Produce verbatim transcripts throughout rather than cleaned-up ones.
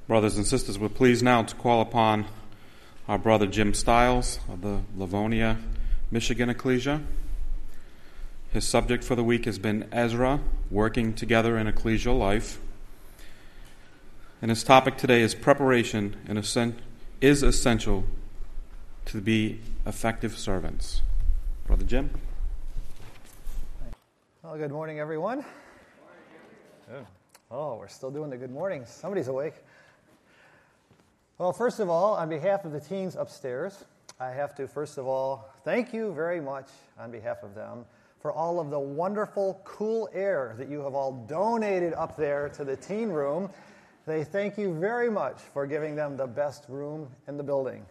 Brothers and sisters, we're pleased now to call upon our brother Jim Stiles of the Livonia, Michigan Ecclesia. His subject for the week has been Ezra, Working Together in Ecclesial Life. And his topic today is preparation and is essential to be effective servants. Brother Jim. Well, good morning, everyone. Good. Oh, we're still doing the good mornings. Somebody's awake. Well, first of all, on behalf of the teens upstairs, I have to, first of all, thank you very much on behalf of them for all of the wonderful, cool air that you have all donated up there to the teen room. They thank you very much for giving them the best room in the building.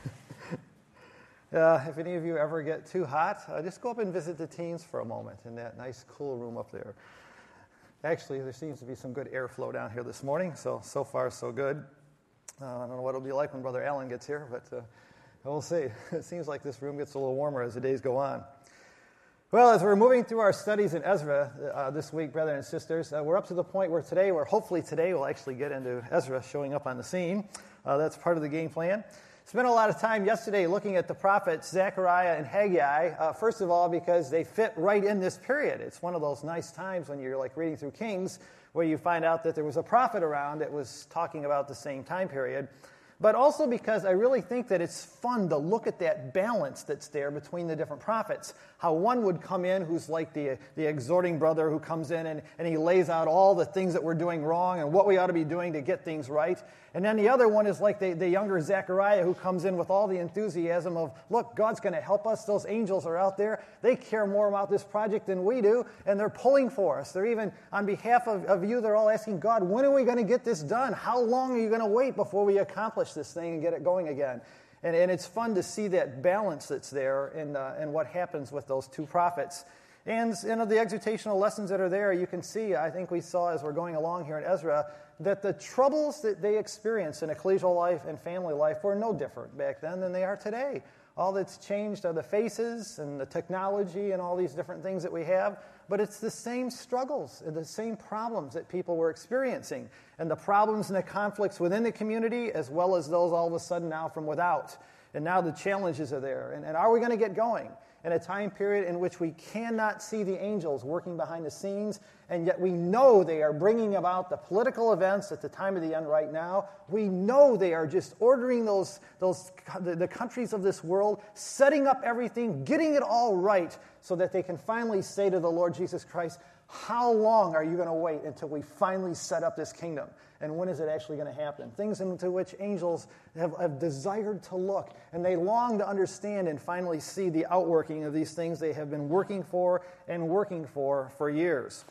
uh, if any of you ever get too hot, uh, just go up and visit the teens for a moment in that nice, cool room up there. Actually, there seems to be some good airflow down here this morning, so, so far, so good. Uh, I don't know what it'll be like when Brother Allen gets here, but uh, we'll see. It seems like this room gets a little warmer as the days go on. Well, as we're moving through our studies in Ezra uh, this week, brothers and sisters, uh, we're up to the point where today, where hopefully today we'll actually get into Ezra showing up on the scene. Uh, that's part of the game plan. Spent a lot of time yesterday looking at the prophets Zechariah and Haggai, uh, first of all because they fit right in this period. It's one of those nice times when you're like reading through Kings where you find out that there was a prophet around that was talking about the same time period. But also because I really think that it's fun to look at that balance that's there between the different prophets. How one would come in who's like the, the exhorting brother who comes in and, and he lays out all the things that we're doing wrong and what we ought to be doing to get things right. And then the other one is like the, the younger Zechariah who comes in with all the enthusiasm of, look, God's going to help us. Those angels are out there. They care more about this project than we do, and they're pulling for us. They're even, on behalf of, of you, they're all asking God, when are we going to get this done? How long are you going to wait before we accomplish this thing and get it going again? And, and it's fun to see that balance that's there and uh, and what happens with those two prophets. And you know, the exhortational lessons that are there, you can see, I think we saw as we're going along here in Ezra, that the troubles that they experienced in ecclesial life and family life were no different back then than they are today. All that's changed are the faces and the technology and all these different things that we have, but it's the same struggles and the same problems that people were experiencing, and the problems and the conflicts within the community as well as those all of a sudden now from without. And now the challenges are there. And, and are we going to get going in a time period in which we cannot see the angels working behind the scenes, and yet we know they are bringing about the political events at the time of the end right now? We know they are just ordering those, those the, the countries of this world, setting up everything, getting it all right so that they can finally say to the Lord Jesus Christ, how long are you going to wait until we finally set up this kingdom? And when is it actually going to happen? Things into which angels have, have desired to look, and they long to understand and finally see the outworking of these things they have been working for and working for for years.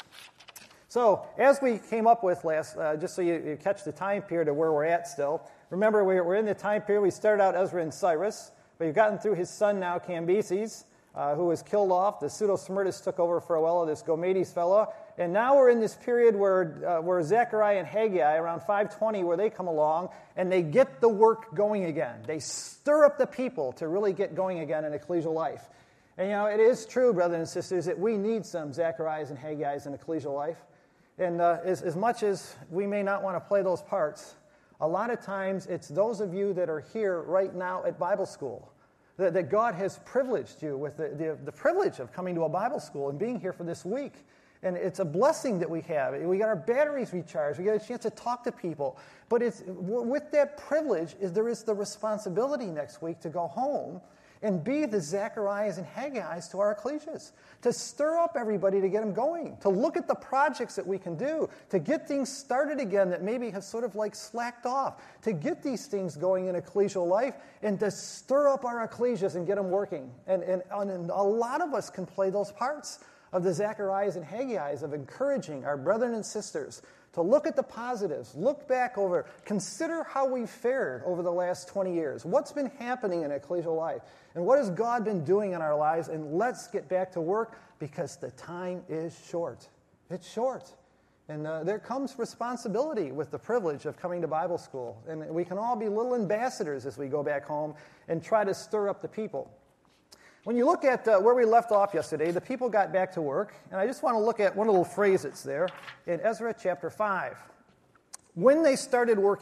So, as we came up with last, uh, just so you, you catch the time period of where we're at still, remember we're, we're in the time period, we started out Ezra and Cyrus, but we've gotten through his son now, Cambyses, Uh, who was killed off. The Pseudo-Smyrtus took over for a while, this Gomades fellow. And now we're in this period where uh, where Zechariah and Haggai, around five twenty, where they come along, and they get the work going again. They stir up the people to really get going again in ecclesial life. And, you know, it is true, brothers and sisters, that we need some Zechariahs and Haggais in ecclesial life. And uh, as, as much as we may not want to play those parts, a lot of times it's those of you that are here right now at Bible school, That, that God has privileged you with the, the, the privilege of coming to a Bible school and being here for this week. And it's a blessing that we have. We got our batteries recharged. We get a chance to talk to people. But it's with that privilege, is there is the responsibility next week to go home and be the Zechariahs and Haggais to our ecclesias, to stir up everybody to get them going, to look at the projects that we can do, to get things started again that maybe have sort of like slacked off, to get these things going in ecclesial life, and to stir up our ecclesias and get them working. And, and, and a lot of us can play those parts of the Zechariahs and Haggais, of encouraging our brethren and sisters to look at the positives, look back over, consider how we've fared over the last twenty years. What's been happening in ecclesial life? And what has God been doing in our lives? And let's get back to work, because the time is short. It's short. And uh, there comes responsibility with the privilege of coming to Bible school. And we can all be little ambassadors as we go back home and try to stir up the people. When you look at uh, where we left off yesterday, the people got back to work, and I just want to look at one little phrase that's there in Ezra chapter five. When they started working,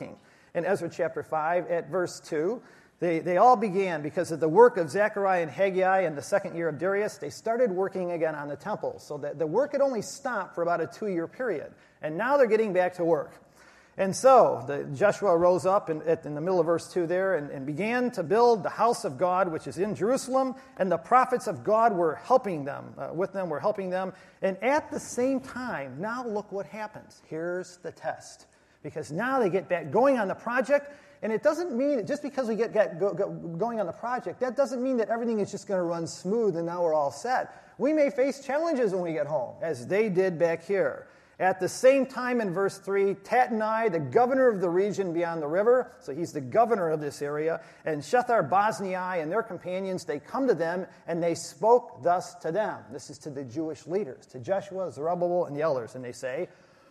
in Ezra chapter five at verse two. They, they all began because of the work of Zechariah and Haggai in the second year of Darius. They started working again on the temple. So that the work had only stopped for about a two-year period. And now they're getting back to work. And so the, Joshua rose up in, in the middle of verse two there and, and began to build the house of God, which is in Jerusalem. And the prophets of God were helping them, uh, with them, were helping them. And at the same time, now look what happens. Here's the test. Because now they get back going on the project. And it doesn't mean, just because we get, get go, go, going on the project, that doesn't mean that everything is just going to run smooth and now we're all set. We may face challenges when we get home, as they did back here. At the same time, in verse three, Tattenai, the governor of the region beyond the river, so he's the governor of this area, and Shethar-Boznai and their companions, they come to them, and they spoke thus to them. This is to the Jewish leaders, to Jeshua, Zerubbabel, and the elders, and they say,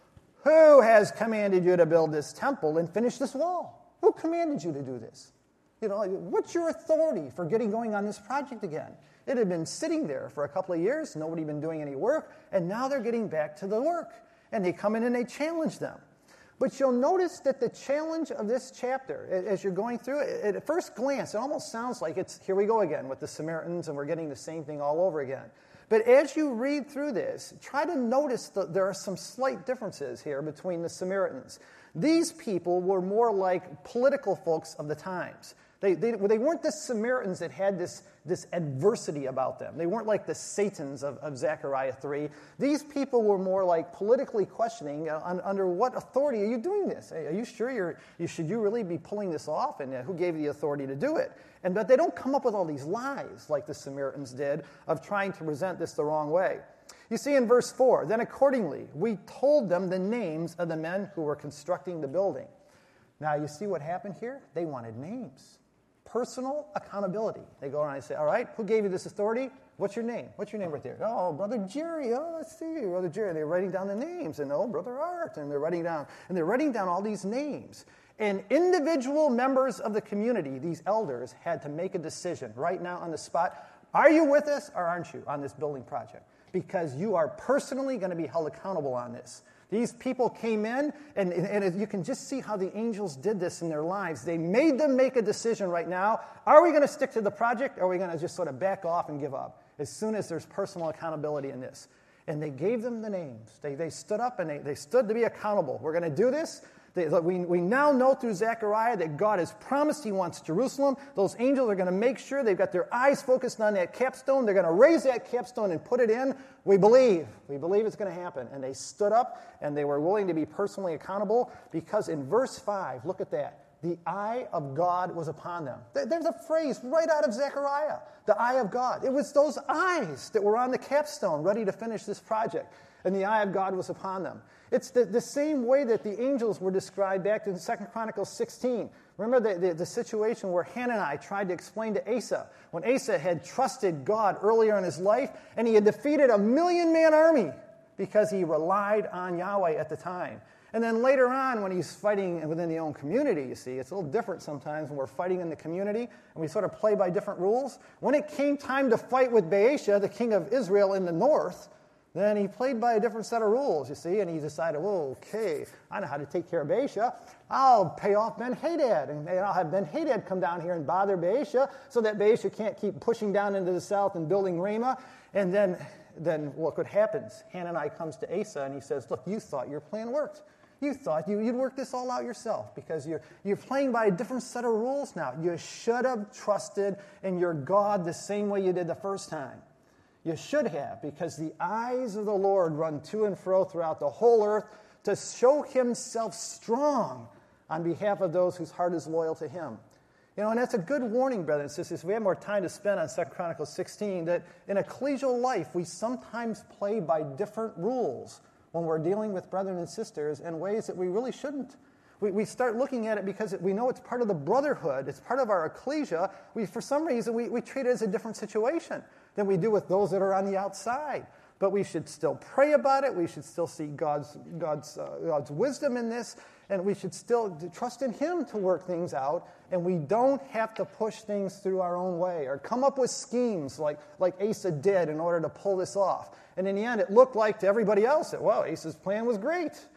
"Who has commanded you to build this temple and finish this wall? Who commanded you to do this? You know, what's your authority for getting going on this project again? It had been sitting there for a couple of years. Nobody had been doing any work. And now they're getting back to the work. And they come in and they challenge them. But you'll notice that the challenge of this chapter, as you're going through it, at first glance, it almost sounds like it's, here we go again with the Samaritans, and we're getting the same thing all over again. But as you read through this, try to notice that there are some slight differences here between the Samaritans. These people were more like political folks of the times. They, they, they weren't the Samaritans that had this, this adversity about them. They weren't like the Satans of, of Zechariah three. These people were more like politically questioning uh, un, under what authority are you doing this? Are you sure you're, you should you really be pulling this off? And uh, who gave you the authority to do it? And but they don't come up with all these lies like the Samaritans did of trying to present this the wrong way. You see in verse four, then accordingly we told them the names of the men who were constructing the building. Now you see what happened here? They wanted names. Personal accountability. They go around and say, all right, who gave you this authority? What's your name? What's your name right there? Oh, Brother Jerry. Oh, let's see, Brother Jerry. And they're writing down the names. And oh, Brother Art. And they're writing down, and they're writing down all these names. And individual members of the community, these elders, had to make a decision right now on the spot. Are you with us or aren't you on this building project? Because you are personally going to be held accountable on this. These people came in, and, and you can just see how the angels did this in their lives. They made them make a decision right now. Are we going to stick to the project, or are we going to just sort of back off and give up as soon as there's personal accountability in this? And they gave them the names. They, they stood up, and they, they stood to be accountable. We're going to do this. They, we, we now know through Zechariah that God has promised he wants Jerusalem. Those angels are going to make sure they've got their eyes focused on that capstone. They're going to raise that capstone and put it in. We believe. We believe it's going to happen. And they stood up, and they were willing to be personally accountable because in verse five, look at that. The eye of God was upon them. There's a phrase right out of Zechariah, the eye of God. It was those eyes that were on the capstone ready to finish this project. And the eye of God was upon them. It's the, the same way that the angels were described back in Second Chronicles sixteen. Remember the, the, the situation where Hanani tried to explain to Asa, when Asa had trusted God earlier in his life, and he had defeated a million-man army because he relied on Yahweh at the time. And then later on, when he's fighting within the own community, you see, it's a little different sometimes when we're fighting in the community, and we sort of play by different rules. When it came time to fight with Baasha, the king of Israel in the north, then he played by a different set of rules, you see, and he decided, well, okay, I know how to take care of Baasha. I'll pay off Ben-Hadad, and I'll have Ben-Hadad come down here and bother Baasha so that Baasha can't keep pushing down into the south and building Ramah. And then, then look what happens. Hanani comes to Asa, and he says, look, you thought your plan worked. You thought you, you'd work this all out yourself because you're, you're playing by a different set of rules now. You should have trusted in your God the same way you did the first time. You should have, because the eyes of the Lord run to and fro throughout the whole earth to show himself strong on behalf of those whose heart is loyal to him. You know, and that's a good warning, brothers and sisters. We have more time to spend on Second Chronicles sixteen, that in ecclesial life, we sometimes play by different rules when we're dealing with brethren and sisters in ways that we really shouldn't. We, we start looking at it because we know it's part of the brotherhood. It's part of our ecclesia. We, for some reason, we, we treat it as a different situation than we do with those that are on the outside. But we should still pray about it. We should still seek God's, God's, uh, God's wisdom in this. And we should still trust in him to work things out. And we don't have to push things through our own way or come up with schemes like, like Asa did in order to pull this off. And in the end, it looked like to everybody else that, well, Asa's plan was great.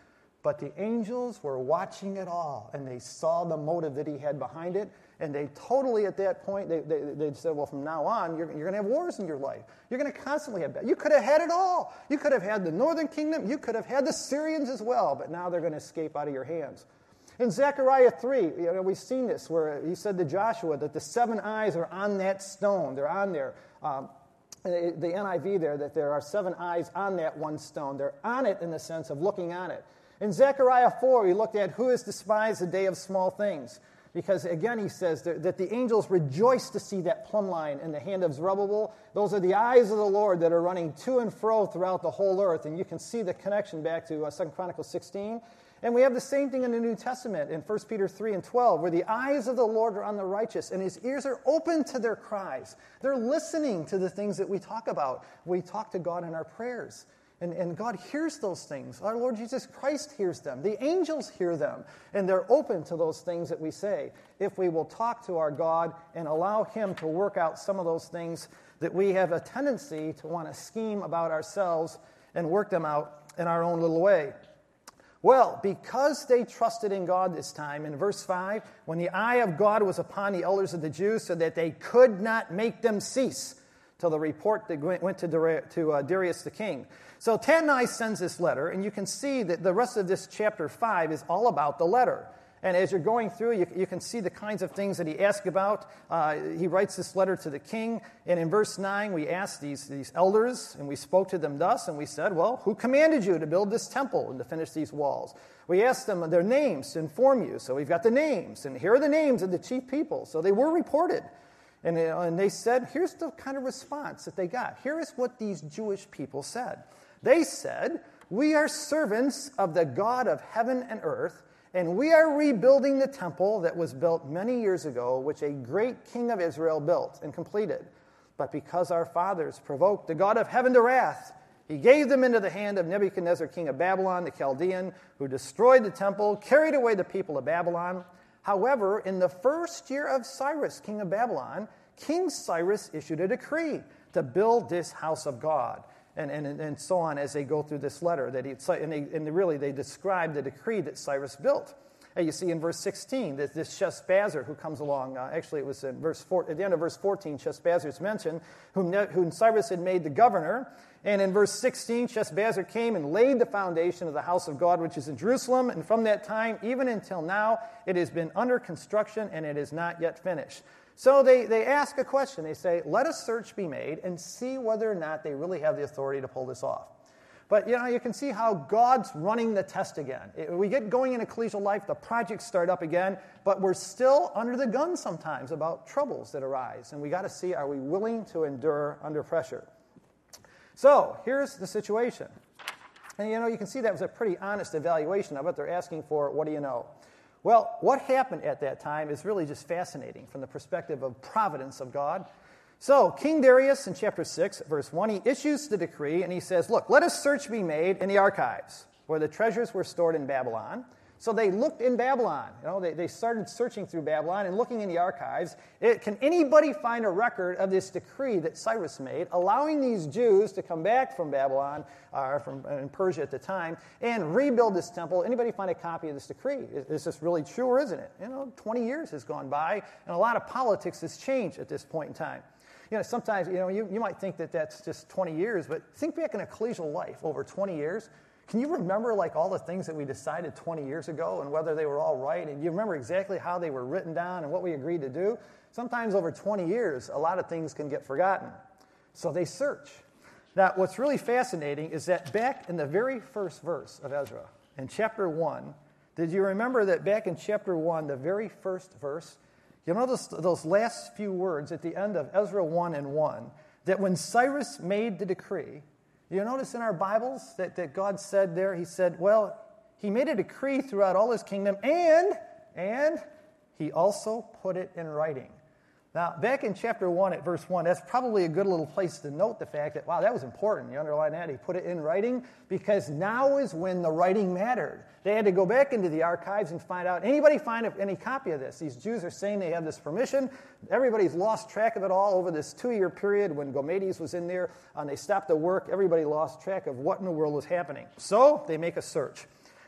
But the angels were watching it all, and they saw the motive that he had behind it, and they totally, at that point, they, they, they said, well, from now on, you're, you're going to have wars in your life. You're going to constantly have that. You could have had it all. You could have had the northern kingdom. You could have had the Syrians as well, but now they're going to escape out of your hands. In Zechariah three, you know, we've seen this, where he said to Joshua that the seven eyes are on that stone. They're on there. Um, the N I V there, that there are seven eyes on that one stone. They're on it in the sense of looking on it. In Zechariah four, we looked at who has despised the day of small things. Because, again, he says that, that the angels rejoice to see that plumb line in the hand of Zerubbabel. Those are the eyes of the Lord that are running to and fro throughout the whole earth. And you can see the connection back to uh, Second Chronicles sixteen. And we have the same thing in the New Testament in First Peter three and twelve, where the eyes of the Lord are on the righteous, and his ears are open to their cries. They're listening to the things that we talk about. We talk to God in our prayers. And, and God hears those things. Our Lord Jesus Christ hears them. The angels hear them. And they're open to those things that we say, if we will talk to our God and allow him to work out some of those things that we have a tendency to want to scheme about ourselves and work them out in our own little way. Well, because they trusted in God this time, in verse five, when the eye of God was upon the elders of the Jews so that they could not make them cease, till the report that went to Darius the king. So Tatnai sends this letter, and you can see that the rest of this chapter five is all about the letter. And as you're going through, you, you can see the kinds of things that he asked about. Uh, he writes this letter to the king, and in verse nine, we asked these, these elders, and we spoke to them thus, and we said, well, who commanded you to build this temple and to finish these walls? We asked them their names to inform you, so we've got the names, and here are the names of the chief people. So they were reported. And, and they said, here's the kind of response that they got. Here is what these Jewish people said. They said, we are servants of the God of heaven and earth, and we are rebuilding the temple that was built many years ago, which a great king of Israel built and completed. But because our fathers provoked the God of heaven to wrath, he gave them into the hand of Nebuchadnezzar, king of Babylon, the Chaldean, who destroyed the temple, carried away the people of Babylon. However, in the first year of Cyrus, king of Babylon, King Cyrus issued a decree to build this house of God. And, and, and so on as they go through this letter. That he, and, they, and really they describe the decree that Cyrus built. And you see in verse sixteen that this Sheshbazzar who comes along, uh, actually it was in verse four, at the end of verse fourteen, Sheshbazzar is mentioned, whom, whom Cyrus had made the governor. And in verse sixteen, Sheshbazzar came and laid the foundation of the house of God, which is in Jerusalem. And from that time, even until now, it has been under construction and it is not yet finished. So they, they ask a question. They say, let a search be made and see whether or not they really have the authority to pull this off. But, you know, you can see how God's running the test again. It, we get going in ecclesial life, the projects start up again, but we're still under the gun sometimes about troubles that arise. And we got to see, are we willing to endure under pressure? So here's the situation. And, you know, you can see that was a pretty honest evaluation of it. They're asking for, what do you know? Well, what happened at that time is really just fascinating from the perspective of providence of God. So, King Darius in chapter six, verse one, he issues the decree and he says, look, let a search be made in the archives where the treasures were stored in Babylon. So they looked in Babylon. You know, they, they started searching through Babylon and looking in the archives. It, can anybody find a record of this decree that Cyrus made, allowing these Jews to come back from Babylon, or uh, from uh, in Persia at the time, and rebuild this temple? Anybody find a copy of this decree? Is, is this really true or isn't it? You know, twenty years has gone by, and a lot of politics has changed at this point in time. You know, sometimes, you know, you, you might think that that's just twenty years, but think back in ecclesial life over twenty years. Can you remember, like, all the things that we decided twenty years ago and whether they were all right? And you remember exactly how they were written down and what we agreed to do? Sometimes over twenty years, a lot of things can get forgotten. So they search. Now, what's really fascinating is that back in the very first verse of Ezra, in chapter one, did you remember that back in chapter one, the very first verse, you notice those last few words at the end of Ezra one and one, that when Cyrus made the decree, you notice in our Bibles that, that God said there, he said, well, he made a decree throughout all his kingdom, and, and he also put it in writing. Now, back in chapter one at verse one, that's probably a good little place to note the fact that, wow, that was important. You underline that. He put it in writing because now is when the writing mattered. They had to go back into the archives and find out, anybody find any copy of this? These Jews are saying they have this permission. Everybody's lost track of it all over this two-year period when Gomades was in there and they stopped the work. Everybody lost track of what in the world was happening. So they make a search.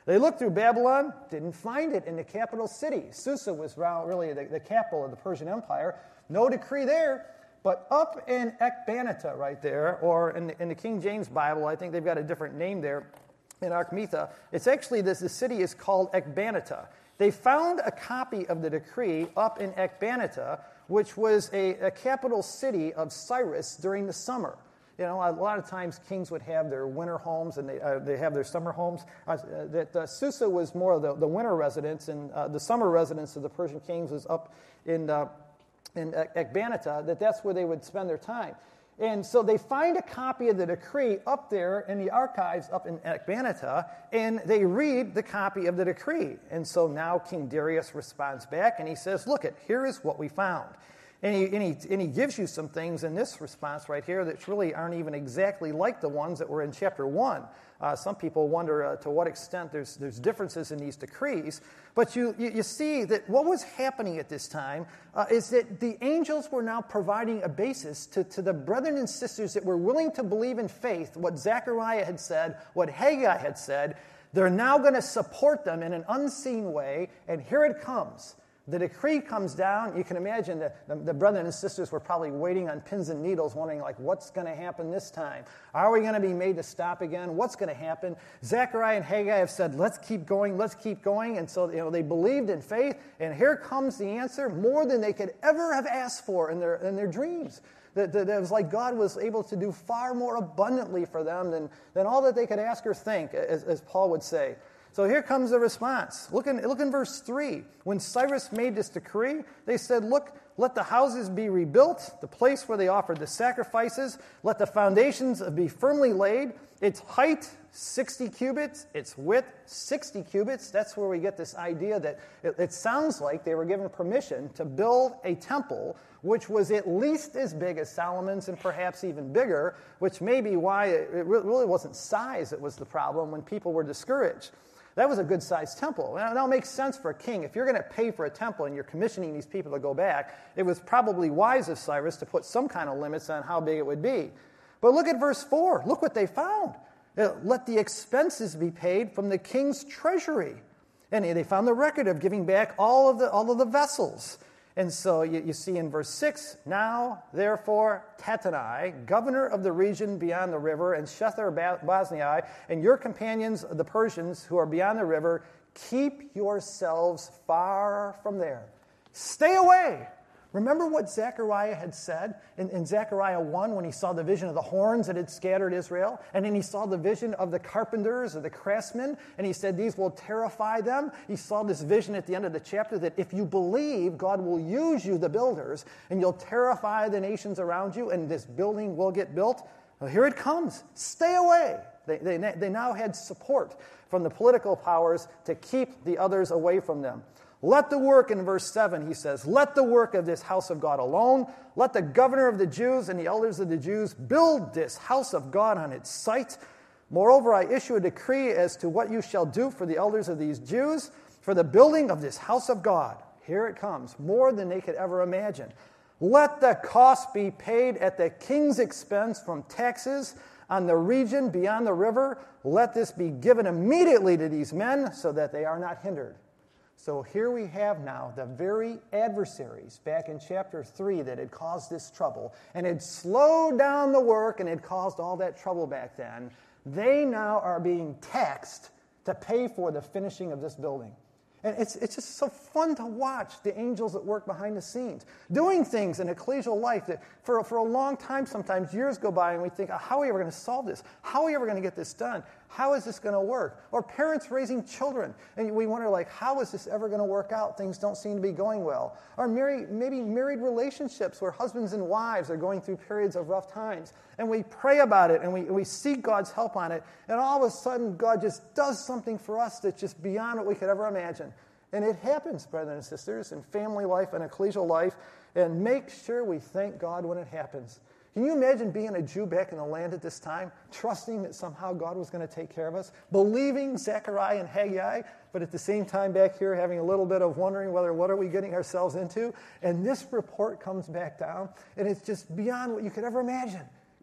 They looked through Babylon, didn't find it in the capital city. Susa was really the, the capital of the Persian Empire. No decree there. But up in Ecbatana right there, or in the, in the King James Bible, I think they've got a different name there, in Archmetha, it's actually, this the city is called Ecbatana. They found a copy of the decree up in Ecbatana, which was a, a capital city of Cyrus during the summer. You know, a lot of times kings would have their winter homes and they uh, they have their summer homes. Uh, that uh, Susa was more of the, the winter residence, and uh, the summer residence of the Persian kings was up in uh, in Ecbatana. That that's where they would spend their time. And so they find a copy of the decree up there in the archives up in Ecbatana, and they read the copy of the decree. And so now King Darius responds back, and he says, look, it, here is what we found. And he, and, he, and he gives you some things in this response right here that really aren't even exactly like the ones that were in chapter one. Uh, some people wonder uh, to what extent there's, there's differences in these decrees. But you, you, you see that what was happening at this time uh, is that the angels were now providing a basis to, to the brethren and sisters that were willing to believe in faith what Zechariah had said, what Haggai had said. They're now going to support them in an unseen way, and here it comes. The decree comes down. You can imagine that the, the brethren and sisters were probably waiting on pins and needles, wondering, like, what's going to happen this time? Are we going to be made to stop again? What's going to happen? Zechariah and Haggai have said, let's keep going, let's keep going. And so, you know, they believed in faith, and here comes the answer, more than they could ever have asked for in their, in their dreams. That, that it was like God was able to do far more abundantly for them than, than all that they could ask or think, as, as Paul would say. So here comes the response. Look in, look in verse three. When Cyrus made this decree, they said, look, let the houses be rebuilt, the place where they offered the sacrifices. Let the foundations be firmly laid. Its height, sixty cubits. Its width, sixty cubits. That's where we get this idea that it, it sounds like they were given permission to build a temple which was at least as big as Solomon's and perhaps even bigger, which may be why it, it really wasn't size that was the problem when people were discouraged. That was a good-sized temple. Now, that makes sense for a king. If you're going to pay for a temple and you're commissioning these people to go back, it was probably wise of Cyrus to put some kind of limits on how big it would be. But look at verse four. Look what they found. Let the expenses be paid from the king's treasury. And they found the record of giving back all of the, all of the vessels. And so you, you see in verse six, now, therefore, Tattenai, governor of the region beyond the river, and Shethar-Boznai, and your companions, the Persians, who are beyond the river, keep yourselves far from there. Stay away. Remember what Zechariah had said in, in Zechariah one when he saw the vision of the horns that had scattered Israel? And then he saw the vision of the carpenters or the craftsmen, and he said, these will terrify them. He saw this vision at the end of the chapter that if you believe, God will use you, the builders, and you'll terrify the nations around you, and this building will get built. Well, here it comes. Stay away. They, they, they now had support from the political powers to keep the others away from them. Let the work, in verse seven, he says, let the work of this house of God alone. Let the governor of the Jews and the elders of the Jews build this house of God on its site. Moreover, I issue a decree as to what you shall do for the elders of these Jews, for the building of this house of God. Here it comes, more than they could ever imagine. Let the cost be paid at the king's expense from taxes on the region beyond the river. Let this be given immediately to these men so that they are not hindered. So here we have now the very adversaries back in chapter three that had caused this trouble and had slowed down the work and had caused all that trouble back then. They now are being taxed to pay for the finishing of this building. And it's it's just so fun to watch the angels that work behind the scenes, doing things in ecclesial life that for, for a long time, sometimes years go by, and we think, oh, how are we ever going to solve this? How are we ever going to get this done? How is this going to work? Or parents raising children, and we wonder, like, how is this ever going to work out? Things don't seem to be going well. Or married, maybe married relationships where husbands and wives are going through periods of rough times, and we pray about it, and we, we seek God's help on it, and all of a sudden, God just does something for us that's just beyond what we could ever imagine. And it happens, brothers and sisters, in family life and ecclesial life, and make sure we thank God when it happens. Can you imagine being a Jew back in the land at this time, trusting that somehow God was going to take care of us, believing Zechariah and Haggai, but at the same time back here having a little bit of wondering whether what are we getting ourselves into? And this report comes back down, and it's just beyond what you could ever imagine.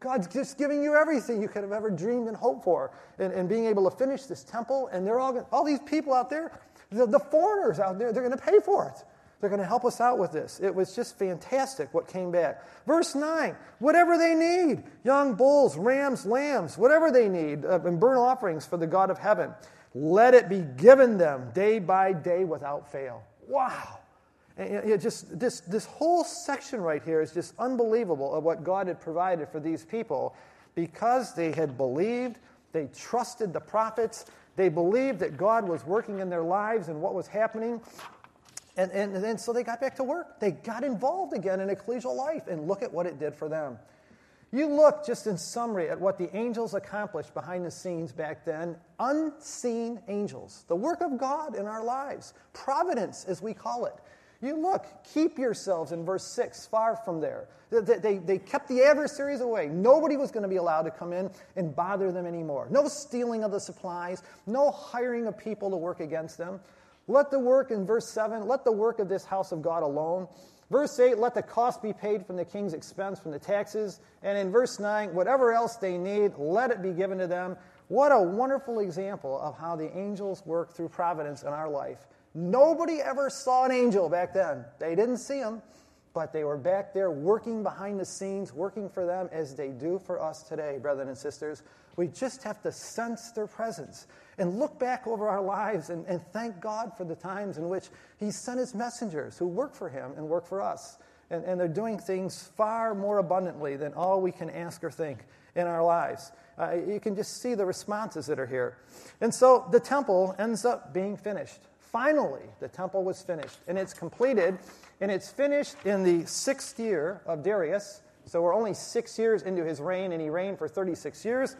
God's just giving you everything you could have ever dreamed and hoped for, and, and being able to finish this temple. And they're all all these people out there, the, the foreigners out there, they're going to pay for it. They're going to help us out with this. It was just fantastic what came back. Verse nine, whatever they need, young bulls, rams, lambs, whatever they need, uh, and burnt offerings for the God of heaven, let it be given them day by day without fail. Wow. And it just this this whole section right here is just unbelievable of what God had provided for these people, because they had believed, they trusted the prophets, they believed that God was working in their lives and what was happening. And, and, and so they got back to work. They got involved again in ecclesial life, and look at what it did for them. You look just in summary at what the angels accomplished behind the scenes back then. Unseen angels. The work of God in our lives. Providence, as we call it. You look, keep yourselves in verse six, far from there. They, they, they kept the adversaries away. Nobody was going to be allowed to come in and bother them anymore. No stealing of the supplies. No hiring of people to work against them. Let the work, in verse seven, let the work of this house of God alone. Verse eight, let the cost be paid from the king's expense, from the taxes. And in verse nine, whatever else they need, let it be given to them. What a wonderful example of how the angels work through providence in our life. Nobody ever saw an angel back then. They didn't see them, but they were back there working behind the scenes, working for them as they do for us today, brethren and sisters. We just have to sense their presence and look back over our lives and, and thank God for the times in which He sent His messengers who work for Him and work for us. And, and they're doing things far more abundantly than all we can ask or think in our lives. Uh, you can just see the responses that are here. And so the temple ends up being finished. Finally, the temple was finished, and it's completed, and it's finished in the sixth year of Darius. So we're only six years into his reign, and he reigned for thirty-six years.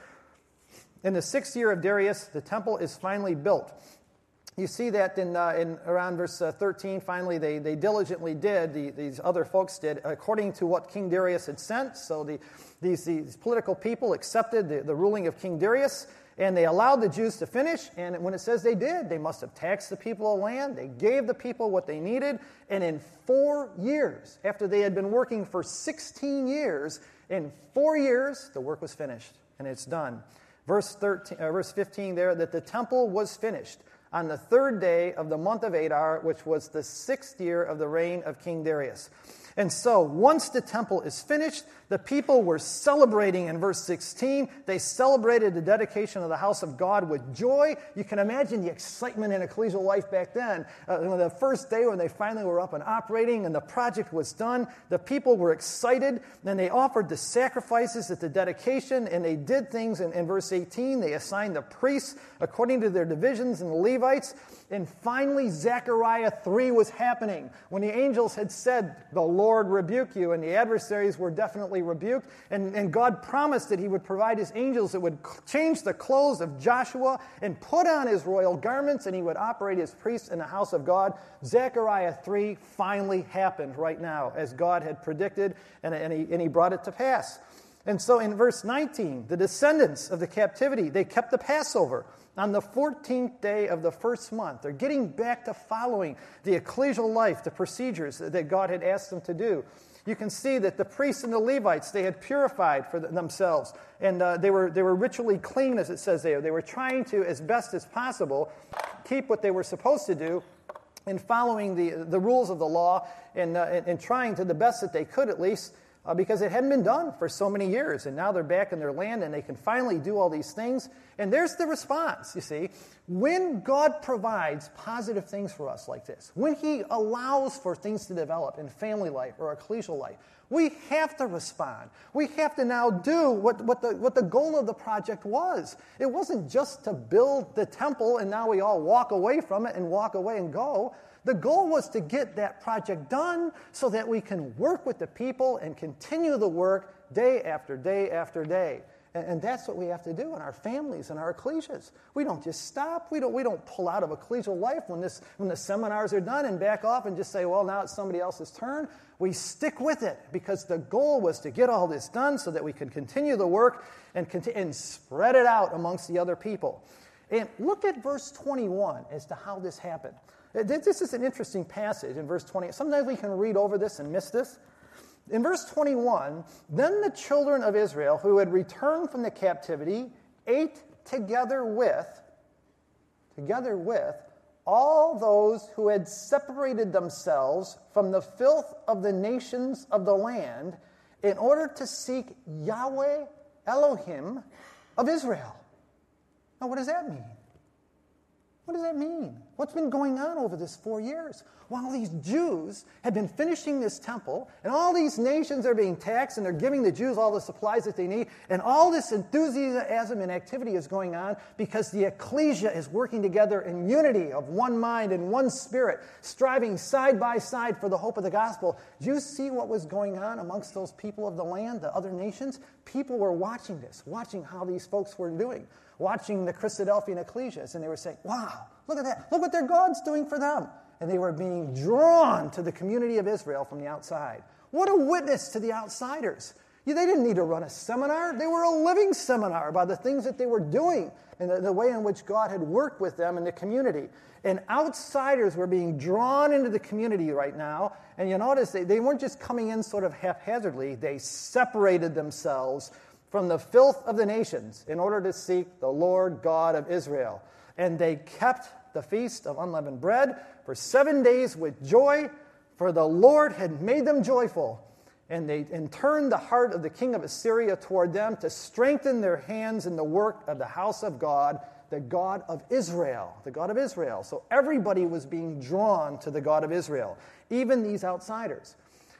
In the sixth year of Darius, the temple is finally built. You see that in, uh, in around verse uh, thirteen. Finally, they, they diligently did, the, these other folks did, according to what King Darius had sent. So the, these, these political people accepted the, the ruling of King Darius, and they allowed the Jews to finish. And when it says they did, they must have taxed the people of land. They gave the people what they needed. And in four years, after they had been working for sixteen years, in four years, the work was finished, and it's done. Verse thirteen, uh, verse fifteen there, that the temple was finished on the third day of the month of Adar, which was the sixth year of the reign of King Darius. And so, once the temple is finished, the people were celebrating in verse sixteen. They celebrated the dedication of the house of God with joy. You can imagine the excitement in ecclesial life back then. Uh, the first day when they finally were up and operating and the project was done, the people were excited, and they offered the sacrifices at the dedication, and they did things. In, in verse eighteen, they assigned the priests according to their divisions and the Levites. And finally, Zechariah three was happening. When the angels had said, the Lord rebuke you, and the adversaries were definitely rebuked, and, and God promised that He would provide His angels that would change the clothes of Joshua and put on his royal garments, and he would operate as priest in the house of God. Zechariah three finally happened right now, as God had predicted, and, and, he, and he brought it to pass. And so in verse nineteen, the descendants of the captivity, they kept the Passover on the fourteenth day of the first month. They're getting back to following the ecclesial life, the procedures that God had asked them to do. You can see that the priests and the Levites, they had purified for themselves, and uh, they were they were ritually clean, as it says there. They were trying to, as best as possible, keep what they were supposed to do in following the, the rules of the law, and, uh, and, and trying to the best that they could, at least, Uh, because it hadn't been done for so many years. And now they're back in their land, and they can finally do all these things. And there's the response, you see. When God provides positive things for us like this, when He allows for things to develop in family life or ecclesial life, we have to respond. We have to now do what, what, the, what the goal of the project was. It wasn't just to build the temple, and now we all walk away from it and walk away and go. The goal was to get that project done so that we can work with the people and continue the work day after day after day. And, and that's what we have to do in our families and our ecclesias. We don't just stop. We don't, we don't pull out of ecclesial life when, this, when the seminars are done and back off and just say, well, now it's somebody else's turn. We stick with it because the goal was to get all this done so that we can continue the work and, conti- and spread it out amongst the other people. And look at verse twenty-one as to how this happened. This is an interesting passage in verse twenty. Sometimes we can read over this and miss this. In verse twenty-one, then the children of Israel who had returned from the captivity ate together with, together with all those who had separated themselves from the filth of the nations of the land in order to seek Yahweh Elohim of Israel. Now, what does that mean? What does that mean? What's been going on over this four years? While these Jews had been finishing this temple, and all these nations are being taxed, and they're giving the Jews all the supplies that they need, and all this enthusiasm and activity is going on because the ecclesia is working together in unity of one mind and one spirit, striving side by side for the hope of the gospel. Do you see what was going on amongst those people of the land, the other nations? People were watching this, watching how these folks were doing, watching the Christadelphian ecclesias, and they were saying, wow, look at that. Look what their God's doing for them. And they were being drawn to the community of Israel from the outside. What a witness to the outsiders. They didn't need to run a seminar. They were a living seminar by the things that they were doing and the, the way in which God had worked with them in the community. And outsiders were being drawn into the community right now. And you notice they, they weren't just coming in sort of haphazardly. They separated themselves from the filth of the nations in order to seek the Lord God of Israel. And they kept the feast of unleavened bread for seven days with joy, for the Lord had made them joyful. And they and turned the heart of the king of Assyria toward them to strengthen their hands in the work of the house of God, the God of Israel. The God of Israel. So everybody was being drawn to the God of Israel, even these outsiders.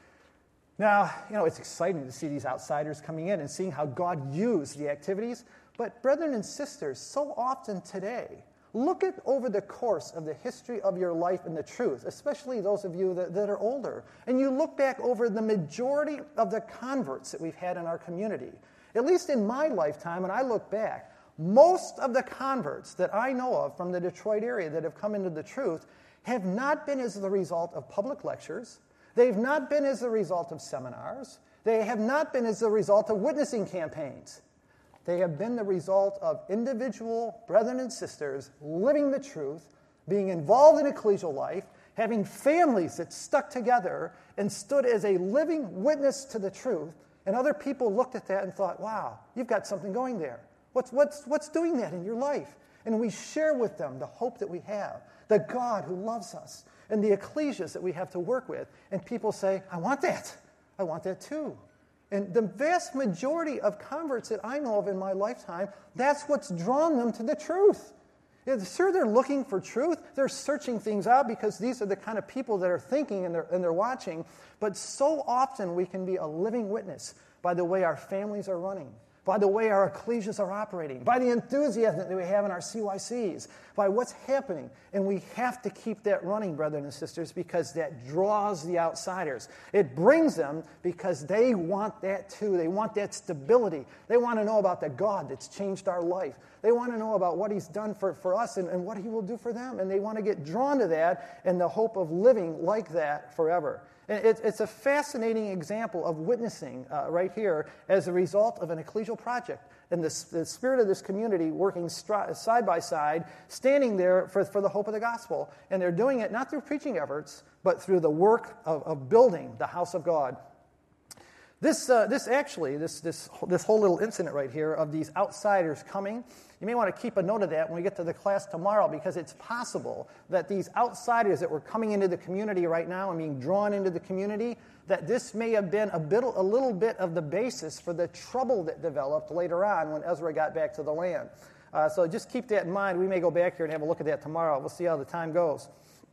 Now, you know, it's exciting to see these outsiders coming in and seeing how God used the activities. But brethren and sisters, so often today, look at over the course of the history of your life and the truth, especially those of you that, that are older, and you look back over the majority of the converts that we've had in our community. At least in my lifetime, when I look back, most of the converts that I know of from the Detroit area that have come into the truth have not been as the result of public lectures. They've not been as the result of seminars. They have not been as the result of witnessing campaigns. They have been the result of individual brethren and sisters living the truth, being involved in ecclesial life, having families that stuck together and stood as a living witness to the truth. And other people looked at that and thought, wow, you've got something going there. What's, what's, what's doing that in your life? And we share with them the hope that we have, the God who loves us, and the ecclesias that we have to work with. And people say, I want that. I want that too. And the vast majority of converts that I know of in my lifetime, that's what's drawn them to the truth. Yeah, sure, they're looking for truth. They're searching things out because these are the kind of people that are thinking and they're, and they're watching. But so often we can be a living witness by the way our families are running, by the way our ecclesias are operating, by the enthusiasm that we have in our C Y Cs, by what's happening. And we have to keep that running, brethren and sisters, because that draws the outsiders. It brings them because they want that too. They want that stability. They want to know about the God that's changed our life. They want to know about what He's done for, for us and, and what He will do for them. And they want to get drawn to that in the hope of living like that forever. And it, it's a fascinating example of witnessing uh, right here as a result of an ecclesial project. And the, the spirit of this community working stri- side by side, standing there for, for the hope of the gospel. And they're doing it not through preaching efforts, but through the work of, of building the house of God. This, uh, this actually, this, this, this whole little incident right here of these outsiders coming, you may want to keep a note of that when we get to the class tomorrow, because it's possible that these outsiders that were coming into the community right now and being drawn into the community, that this may have been a, bit, a little bit of the basis for the trouble that developed later on when Ezra got back to the land. Uh, so just keep that in mind. We may go back here and have a look at that tomorrow. We'll see how the time goes.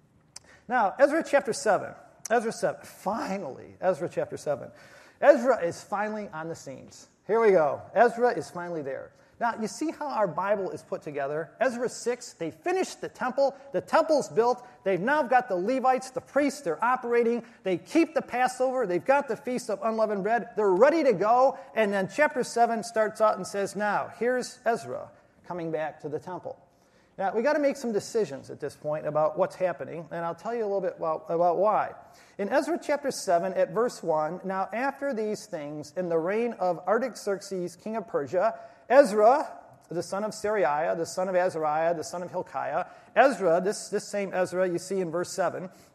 Now, Ezra chapter seven. Ezra seven. Finally, Ezra chapter seven. Ezra is finally on the scenes. Here we go. Ezra is finally there. Now, you see how our Bible is put together? Ezra six, they finished the temple. The temple's built. They've now got the Levites, the priests, they're operating. They keep the Passover. They've got the Feast of Unleavened Bread. They're ready to go. And then chapter seven starts out and says, now, here's Ezra coming back to the temple. Now, we got to make some decisions at this point about what's happening, and I'll tell you a little bit about, about why. In Ezra chapter seven, at verse one, now after these things, in the reign of Artaxerxes, king of Persia, Ezra, the son of Seraiah, the son of Azariah, the son of Hilkiah, Ezra, this, this same Ezra you see in verse seven,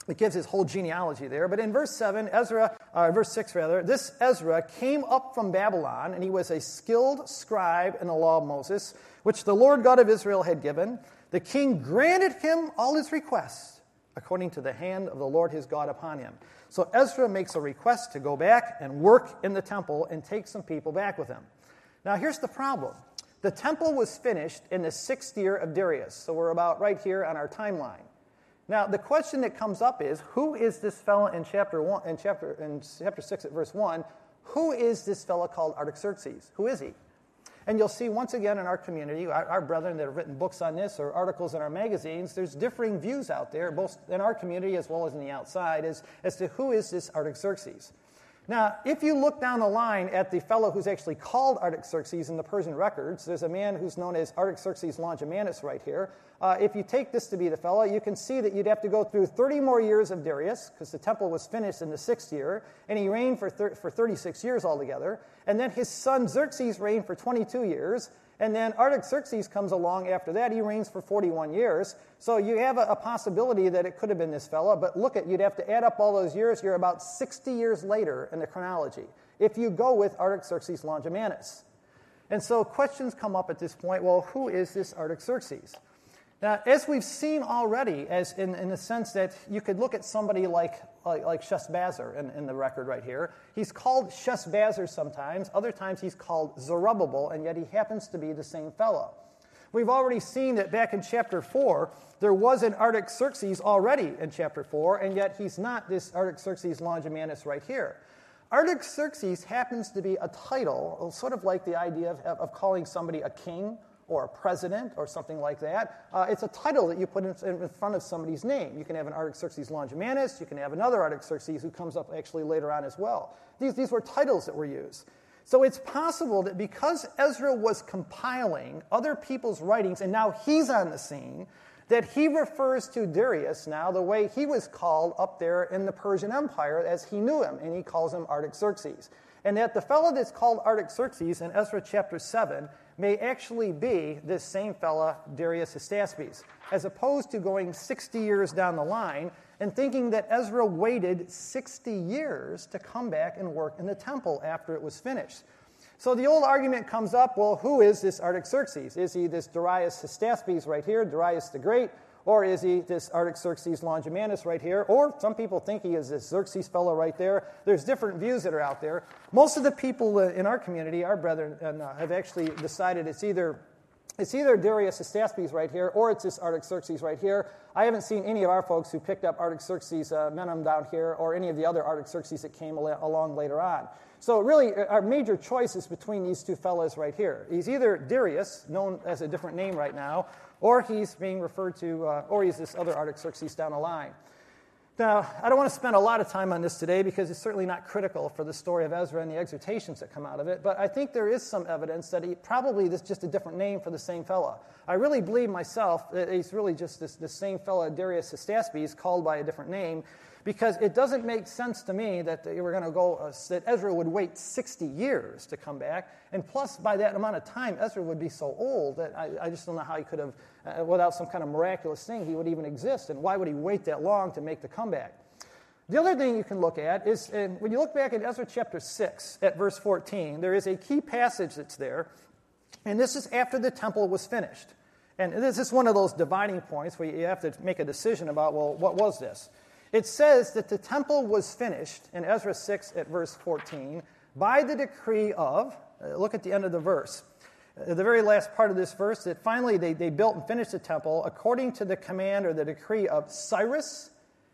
It gives his whole genealogy there. But in verse seven, Ezra, uh, verse six rather, this Ezra came up from Babylon, and he was a skilled scribe in the law of Moses, which the Lord God of Israel had given. The king granted him all his requests, according to the hand of the Lord his God upon him. So Ezra makes a request to go back and work in the temple and take some people back with him. Now here's the problem. The temple was finished in the sixth year of Darius, so we're about right here on our timeline. Now, the question that comes up is, who is this fellow in chapter one, in chapter in chapter six at verse one? Who is this fellow called Artaxerxes? Who is he? And you'll see once again in our community, our, our brethren that have written books on this or articles in our magazines, there's differing views out there, both in our community as well as in the outside, as, as to who is this Artaxerxes. Now, if you look down the line at the fellow who's actually called Artaxerxes in the Persian records, there's a man who's known as Artaxerxes Longimanus right here. Uh, if you take this to be the fellow, you can see that you'd have to go through thirty more years of Darius, because the temple was finished in the sixth year, and he reigned for, thir- for thirty-six years altogether. And then his son Xerxes reigned for twenty-two years, and then Artaxerxes comes along after that. He reigns for forty-one years. So you have a, a possibility that it could have been this fellow, but look at, you'd have to add up all those years. You're about sixty years later in the chronology, if you go with Artaxerxes Longimanus. And so questions come up at this point, well, who is this Artaxerxes? Now, as we've seen already, as in, in the sense that you could look at somebody like, like, like Sheshbazzar in, in the record right here. He's called Sheshbazzar sometimes. Other times he's called Zerubbabel, and yet he happens to be the same fellow. We've already seen that back in chapter four, there was an Artaxerxes already in chapter four, and yet he's not this Artaxerxes Longimanus right here. Artaxerxes happens to be a title, sort of like the idea of, of calling somebody a king or a president or something like that. Uh, it's a title that you put in, in front of somebody's name. You can have an Artaxerxes Longimanus. You can have another Artaxerxes who comes up actually later on as well. These, these were titles that were used. So it's possible that because Ezra was compiling other people's writings and now he's on the scene, that he refers to Darius now the way he was called up there in the Persian Empire as he knew him, and he calls him Artaxerxes. And that the fellow that's called Artaxerxes in Ezra chapter seven may actually be this same fella, Darius Hystaspes, as opposed to going sixty years down the line and thinking that Ezra waited sixty years to come back and work in the temple after it was finished. So the old argument comes up, well, who is this Artaxerxes? Is he this Darius Hystaspes right here, Darius the Great, or is he this Artaxerxes Longimanus right here? Or some people think he is this Xerxes fellow right there. There's different views that are out there. Most of the people in our community, our brethren, uh, have actually decided it's either it's either Darius Hystaspes right here, or it's this Artaxerxes right here. I haven't seen any of our folks who picked up Artaxerxes uh, Menem down here, or any of the other Artaxerxes that came al- along later on. So really, our major choice is between these two fellows right here. He's either Darius, known as a different name right now, or he's being referred to, uh, or he's this other Artaxerxes down the line. Now, I don't want to spend a lot of time on this today because it's certainly not critical for the story of Ezra and the exhortations that come out of it, but I think there is some evidence that he probably this is just a different name for the same fellow. I really believe myself that he's really just this, this same fellow, Darius Hystaspes, called by a different name, because it doesn't make sense to me that they were going to go, uh, that Ezra would wait sixty years to come back, and plus by that amount of time, Ezra would be so old that I, I just don't know how he could have, uh, without some kind of miraculous thing, he would even exist, and why would he wait that long to make the comeback? The other thing you can look at is, and when you look back at Ezra chapter six, at verse fourteen, there is a key passage that's there, and this is after the temple was finished. And this is one of those dividing points where you have to make a decision about, well, what was this? It says that the temple was finished in Ezra six at verse fourteen by the decree of, uh, look at the end of the verse, uh, the very last part of this verse, that finally they, they built and finished the temple according to the command or the decree of Cyrus,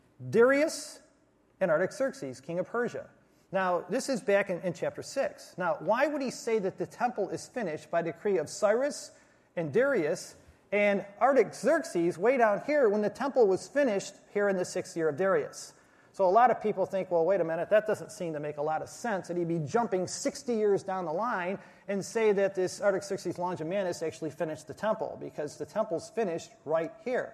Darius, and Artaxerxes, king of Persia. Now, this is back in, in chapter six. Now, why would he say that the temple is finished by decree of Cyrus and Darius and Artaxerxes way down here when the temple was finished here in the sixth year of Darius? So a lot of people think, well, wait a minute, that doesn't seem to make a lot of sense, that he'd be jumping sixty years down the line and say that this Artaxerxes Longimanus actually finished the temple, because the temple's finished right here.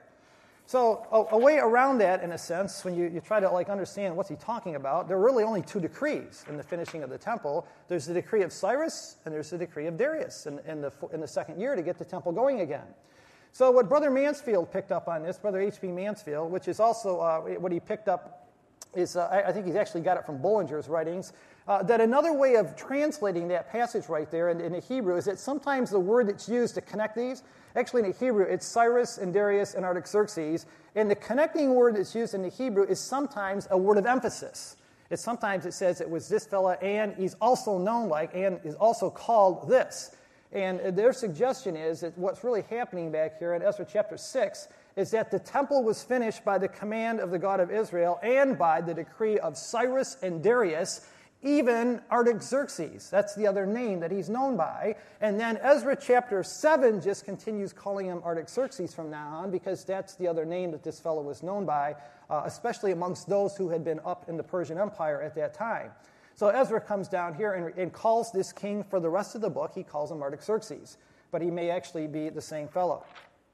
So a, a way around that, in a sense, when you, you try to like understand what's he talking about, there are really only two decrees in the finishing of the temple. There's the decree of Cyrus, and there's the decree of Darius in, in, the, in the second year to get the temple going again. So what Brother Mansfield picked up on this, Brother H B Mansfield, which is also uh, what he picked up is, uh, I, I think he's actually got it from Bullinger's writings, uh, that another way of translating that passage right there in, in the Hebrew is that sometimes the word that's used to connect these, actually in the Hebrew, it's Cyrus and Darius and Artaxerxes, and the connecting word that's used in the Hebrew is sometimes a word of emphasis. It's sometimes it says it was this fella, and he's also known like, and is also called this. And their suggestion is that what's really happening back here in Ezra chapter six is that the temple was finished by the command of the God of Israel and by the decree of Cyrus and Darius, even Artaxerxes. That's the other name that he's known by. And then Ezra chapter seven just continues calling him Artaxerxes from now on because that's the other name that this fellow was known by, uh, especially amongst those who had been up in the Persian Empire at that time. So Ezra comes down here and, and calls this king for the rest of the book. He calls him Artaxerxes, but he may actually be the same fellow.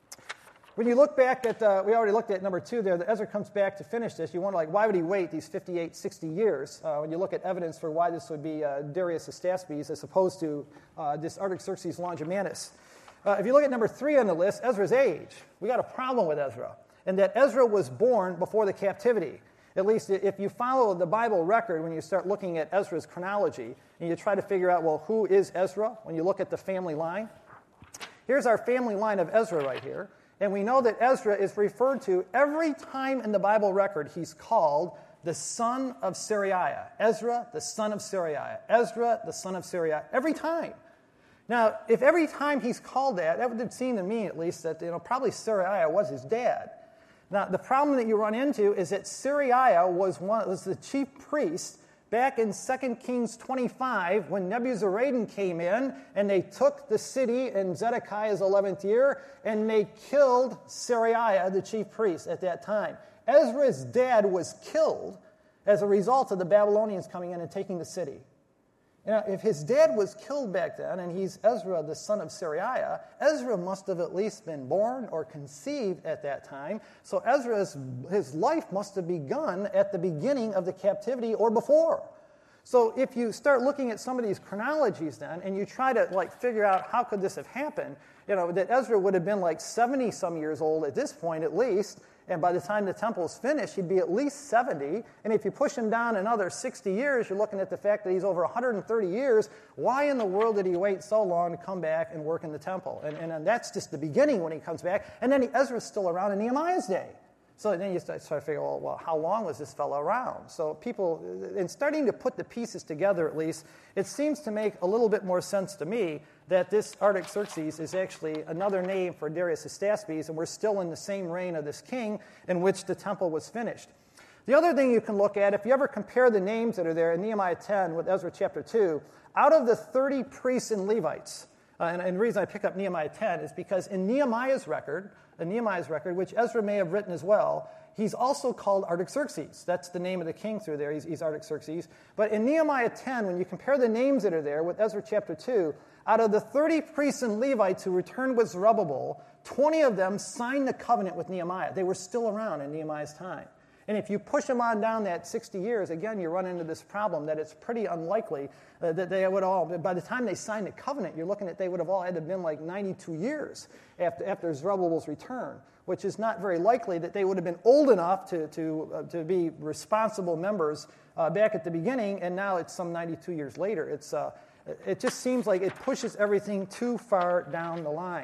When you look back at, uh, we already looked at number two there, that Ezra comes back to finish this. You wonder, like, why would he wait these fifty-eight, sixty years? Uh, when you look at evidence for why this would be uh, Darius Hystaspes as opposed to uh, this Artaxerxes Longimanus. Uh, if you look at number three on the list, Ezra's age. We got a problem with Ezra, and that Ezra was born before the captivity. At least if you follow the Bible record, when you start looking at Ezra's chronology, and you try to figure out, well, who is Ezra? When you look at the family line, here's our family line of Ezra right here. And we know that Ezra is referred to every time in the Bible record. He's called the son of Seraiah. Ezra, the son of Seraiah. Ezra, the son of Seraiah. Every time. Now, if every time he's called that, that would seem to me at least that, you know, probably Seraiah was his dad. Now, the problem that you run into is that Seraiah was one was the chief priest back in Second Kings twenty-five when Nebuzaradan came in and they took the city in Zedekiah's eleventh year and they killed Seraiah, the chief priest, at that time. Ezra's dad was killed as a result of the Babylonians coming in and taking the city. You know, if his dad was killed back then, and he's Ezra, the son of Seraiah, Ezra must have at least been born or conceived at that time. So Ezra's his life must have begun at the beginning of the captivity or before. So if you start looking at some of these chronologies then, and you try to like figure out how could this have happened, you know, that Ezra would have been like seventy some years old at this point at least, and by the time the temple is finished, he'd be at least seventy. And if you push him down another sixty years, you're looking at the fact that he's over one hundred thirty years. Why in the world did he wait so long to come back and work in the temple? And, and, and that's just the beginning when he comes back. And then Ezra's still around in Nehemiah's day. So then you start, start to figure, well, well, how long was this fellow around? So people, in starting to put the pieces together at least, it seems to make a little bit more sense to me that this Artaxerxes is actually another name for Darius Hystaspes, and we're still in the same reign of this king in which the temple was finished. The other thing you can look at, if you ever compare the names that are there in Nehemiah ten with Ezra chapter two, out of the thirty priests and Levites, uh, and, and the reason I pick up Nehemiah ten is because in Nehemiah's record, in Nehemiah's record, which Ezra may have written as well, he's also called Artaxerxes. That's the name of the king through there. He's, he's Artaxerxes. But in Nehemiah ten, when you compare the names that are there with Ezra chapter two, out of the thirty priests and Levites who returned with Zerubbabel, twenty of them signed the covenant with Nehemiah. They were still around in Nehemiah's time. And if you push them on down that sixty years, again, you run into this problem that it's pretty unlikely uh, that they would all, by the time they signed the covenant, you're looking at they would have all had to have been like ninety-two years after, after Zerubbabel's return, which is not very likely that they would have been old enough to, to, uh, to be responsible members uh, back at the beginning, and now it's some ninety-two years later. It's, uh, it just seems like it pushes everything too far down the line.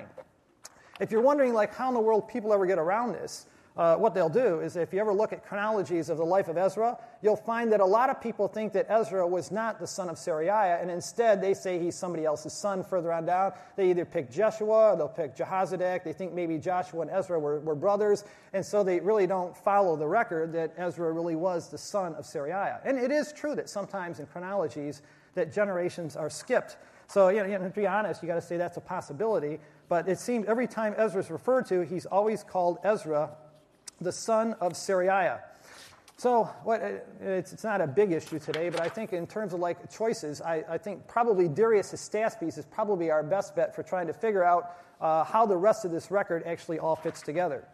If you're wondering, like, how in the world people ever get around this, Uh, what they'll do is if you ever look at chronologies of the life of Ezra, you'll find that a lot of people think that Ezra was not the son of Seraiah, and instead they say he's somebody else's son further on down. They either pick Jeshua, or they'll pick Jehozadak. They think maybe Joshua and Ezra were, were brothers, and so they really don't follow the record that Ezra really was the son of Seraiah. And it is true that sometimes in chronologies that generations are skipped. So, you know, you know, to be honest, you got to say that's a possibility, but it seems every time Ezra's referred to, he's always called Ezra the son of Seraiah. So what, it's, it's not a big issue today, but I think in terms of like choices, I, I think probably Darius Hystaspes is probably our best bet for trying to figure out uh, how the rest of this record actually all fits together.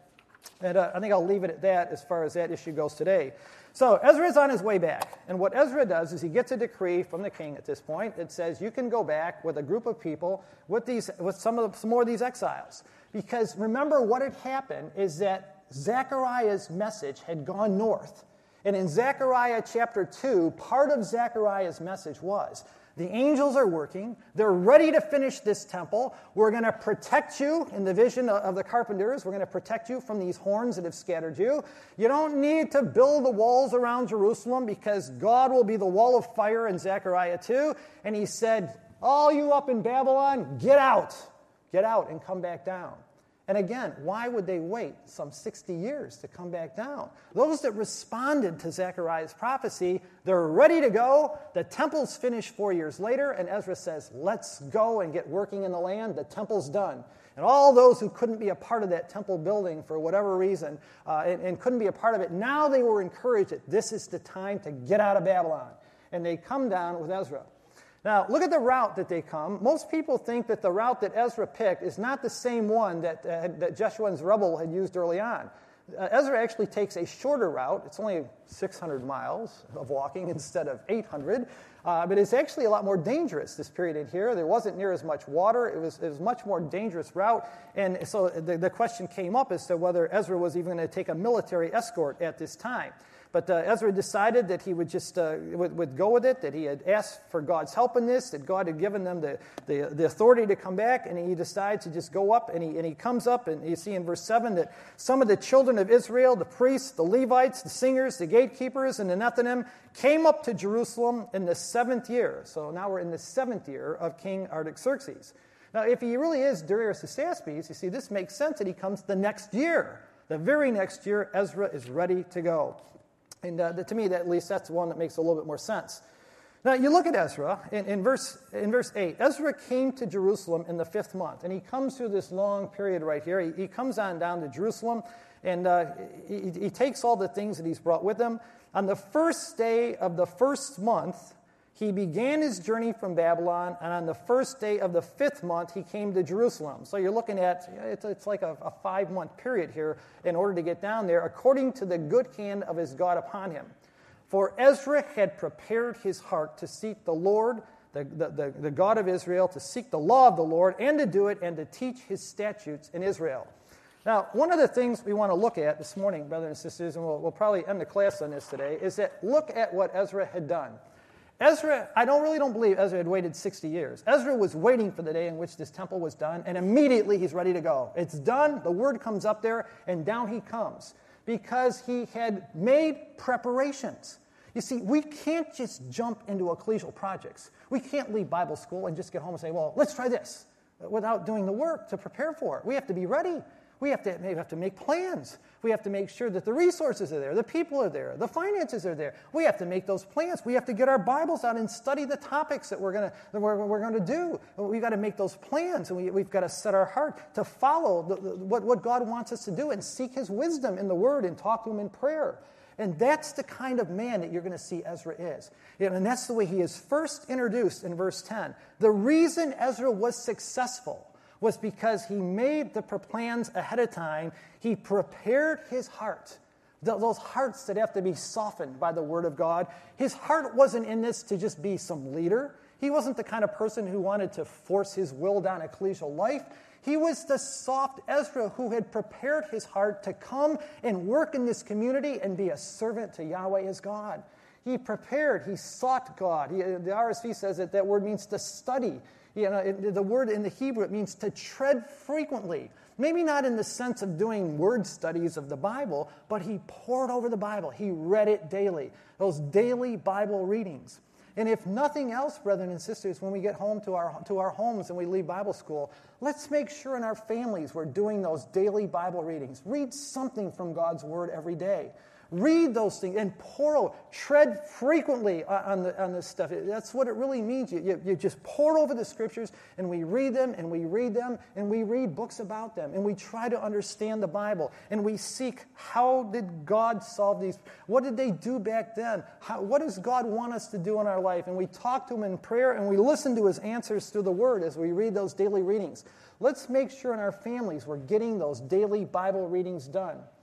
And uh, I think I'll leave it at that as far as that issue goes today. So Ezra is on his way back. And what Ezra does is he gets a decree from the king at this point that says you can go back with a group of people with these with some of the, some more of these exiles. Because remember what had happened is that Zechariah's message had gone north. And in Zechariah chapter two, part of Zechariah's message was, the angels are working. They're ready to finish this temple. We're going to protect you in the vision of the carpenters. We're going to protect you from these horns that have scattered you. You don't need to build the walls around Jerusalem because God will be the wall of fire in Zechariah two. And he said, all you up in Babylon, get out. Get out and come back down. And again, why would they wait some sixty years to come back down? Those that responded to Zechariah's prophecy, they're ready to go. The temple's finished four years later, and Ezra says, let's go and get working in the land. The temple's done. And all those who couldn't be a part of that temple building for whatever reason uh, and, and couldn't be a part of it, now they were encouraged that this is the time to get out of Babylon. And they come down with Ezra. Now, look at the route that they come. Most people think that the route that Ezra picked is not the same one that, uh, that Jeshua and Zerubbabel had used early on. Uh, Ezra actually takes a shorter route. It's only six hundred miles of walking instead of eight hundred. Uh, but it's actually a lot more dangerous this period in here. There wasn't near as much water. It was, it was a much more dangerous route. And so the, the question came up as to whether Ezra was even going to take a military escort at this time. But uh, Ezra decided that he would just uh, would, would go with it, that he had asked for God's help in this, that God had given them the, the, the authority to come back, and he decides to just go up, and he, and he comes up, and you see in verse seven that some of the children of Israel, the priests, the Levites, the singers, the gatekeepers, and the Nethinim came up to Jerusalem in the seventh year. So now we're in the seventh year of King Artaxerxes. Now, if he really is Darius Hystaspes, you see, this makes sense that he comes the next year. The very next year, Ezra is ready to go. And uh, to me, that, at least, that's the one that makes a little bit more sense. Now, you look at Ezra in, in, verse, in verse eight. Ezra came to Jerusalem in the fifth month, and he comes through this long period right here. He, he comes on down to Jerusalem, and uh, he, he takes all the things that he's brought with him. On the first day of the first month, he began his journey from Babylon, and on the first day of the fifth month, he came to Jerusalem. So you're looking at, it's, it's like a, a five-month period here in order to get down there, according to the good hand of his God upon him. For Ezra had prepared his heart to seek the Lord, the, the, the, the God of Israel, to seek the law of the Lord, and to do it, and to teach his statutes in Israel. Now, one of the things we want to look at this morning, brothers and sisters, and we'll, we'll probably end the class on this today, is that look at what Ezra had done. Ezra, I don't really don't believe Ezra had waited sixty years. Ezra was waiting for the day in which this temple was done, and immediately he's ready to go. It's done, the word comes up there, and down he comes, because he had made preparations. You see, we can't just jump into ecclesial projects. We can't leave Bible school and just get home and say, well, let's try this, without doing the work to prepare for it. We have to be ready. We have to, we have to make plans. We have to make sure that the resources are there, the people are there, the finances are there. We have to make those plans. We have to get our Bibles out and study the topics that we're going to we're, we're going to do. We've got to make those plans, and we, we've got to set our heart to follow the, the, what, what God wants us to do and seek His wisdom in the Word and talk to Him in prayer. And that's the kind of man that you're going to see Ezra is. And that's the way he is first introduced in verse ten. The reason Ezra was successful was because he made the plans ahead of time. He prepared his heart. Those hearts that have to be softened by the Word of God. His heart wasn't in this to just be some leader. He wasn't the kind of person who wanted to force his will down ecclesial life. He was the soft Ezra who had prepared his heart to come and work in this community and be a servant to Yahweh his God. He prepared, he sought God. He, the R S V says that that word means to study. You know, it, the word in the Hebrew, it means to tread frequently. Maybe not in the sense of doing word studies of the Bible, but he pored over the Bible. He read it daily. Those daily Bible readings. And if nothing else, brethren and sisters, when we get home to our to our homes and we leave Bible school, let's make sure in our families we're doing those daily Bible readings. Read something from God's Word every day. Read those things and pour over, tread frequently on, the, on this stuff. That's what it really means. You, you, you just pour over the Scriptures, and we read them, and we read them, and we read books about them, and we try to understand the Bible, and we seek, how did God solve these? What did they do back then? How, what does God want us to do in our life? And we talk to Him in prayer, and we listen to His answers through the Word as we read those daily readings. Let's make sure in our families we're getting those daily Bible readings done.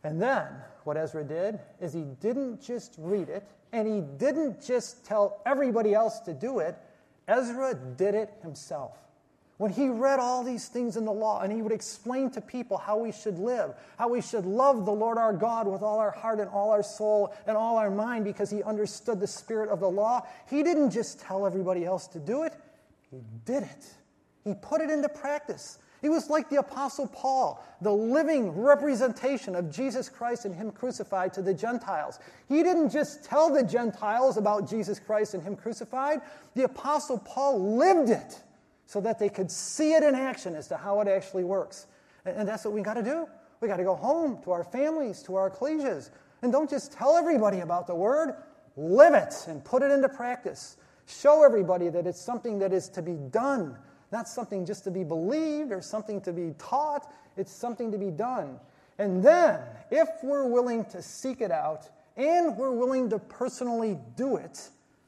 And then what Ezra did is he didn't just read it, and he didn't just tell everybody else to do it. Ezra did it himself. When he read all these things in the law, and he would explain to people how we should live, how we should love the Lord our God with all our heart and all our soul and all our mind, because he understood the spirit of the law, he didn't just tell everybody else to do it. He did it. He put it into practice. He was like the Apostle Paul, the living representation of Jesus Christ and him crucified to the Gentiles. He didn't just tell the Gentiles about Jesus Christ and him crucified. The Apostle Paul lived it so that they could see it in action as to how it actually works. And that's what we got to do. We got to go home to our families, to our ecclesias, and don't just tell everybody about the Word. Live it and put it into practice. Show everybody that it's something that is to be done, not something just to be believed or something to be taught. It's something to be done. And then, if we're willing to seek it out and we're willing to personally do it,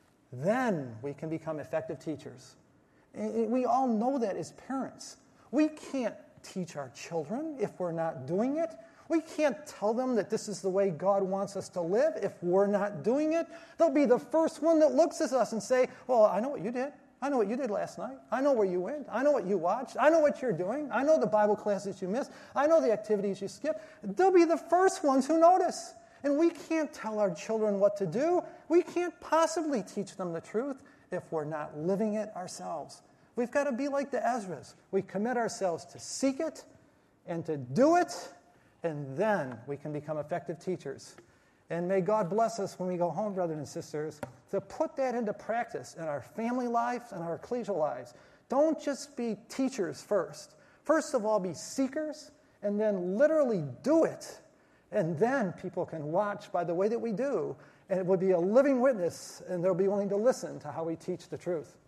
then we can become effective teachers. And we all know that as parents. We can't teach our children if we're not doing it. We can't tell them that this is the way God wants us to live if we're not doing it. They'll be the first one that looks at us and say, well, I know what you did. I know what you did last night. I know where you went. I know what you watched. I know what you're doing. I know the Bible classes you missed. I know the activities you skipped. They'll be the first ones who notice. And we can't tell our children what to do. We can't possibly teach them the truth if we're not living it ourselves. We've got to be like the Ezras. We commit ourselves to seek it and to do it, and then we can become effective teachers. And may God bless us when we go home, brothers and sisters, to put that into practice in our family lives and our ecclesial lives. Don't just be teachers first. First of all, be seekers, and then literally do it. And then people can watch by the way that we do, and it will be a living witness, and they'll be willing to listen to how we teach the truth.